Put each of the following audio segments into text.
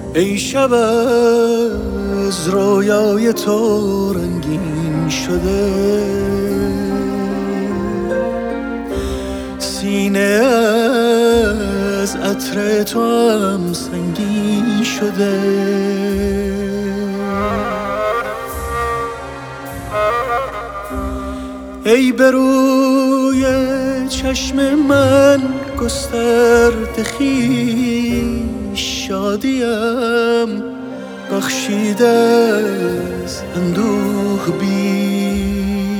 ای شب از رویای تو رنگین شده، سینه از عطر تو هم سنگین شده. ای به روی چشم من گسترده خویش، شادیم بخشیده از اندوه بیش.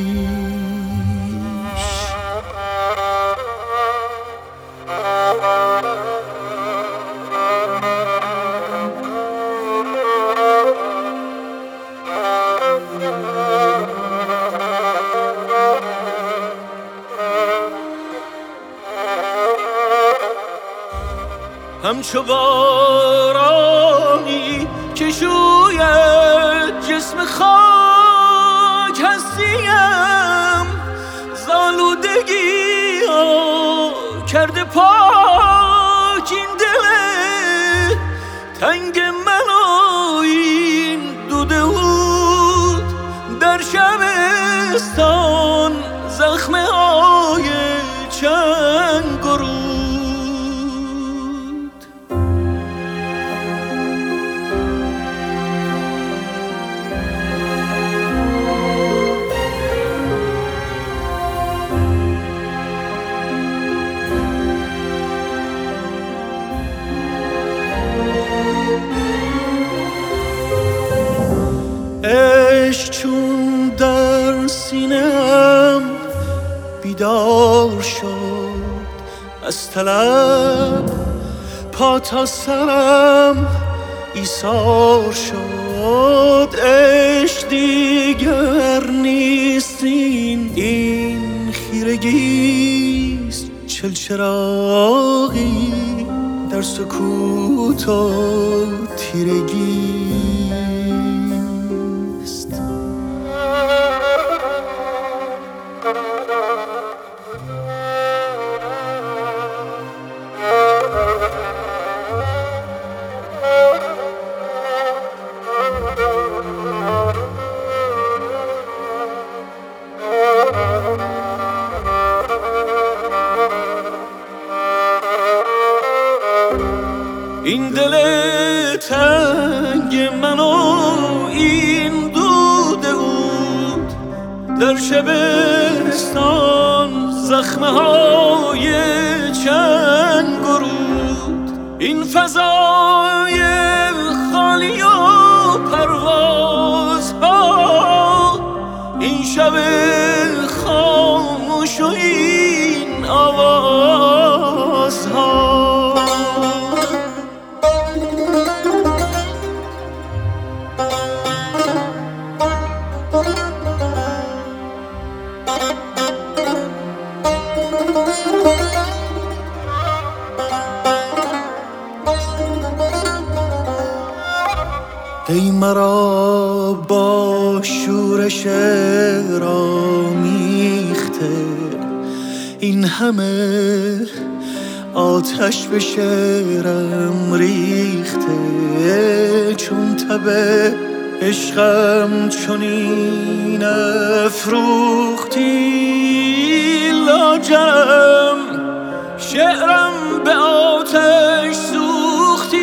همچو بارانی که شوید جسم خاک هستیم، زالودگی ها کرده پاک این دل تنگ من و این دود عود. در شبستان زخمه های چنگ و رود. عشق چون در سینه‌ام بیدار شد، از طلب پا تا سرم ایثار شد. عشق دیگر نیست این خیرگیست، چلچراغی در سکوت و تیرگی. این دل تنگ من و این دود عود، در شبستان زخمه های چنگ و رود. این فضای خالی و پروازها، این شب خاموش و این آوازها. ای مرا با شورش رامیخته، این همه آتش به شعرم ریخته. چون تب عشقم چنین افروختی، لاجرم شعرم به آتش سوختی.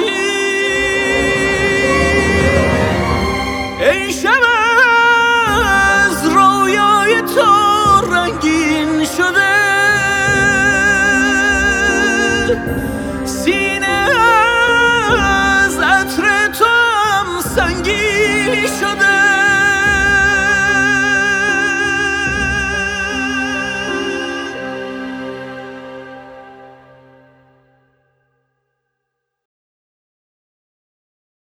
ای شب از رویای تو رنگین شده،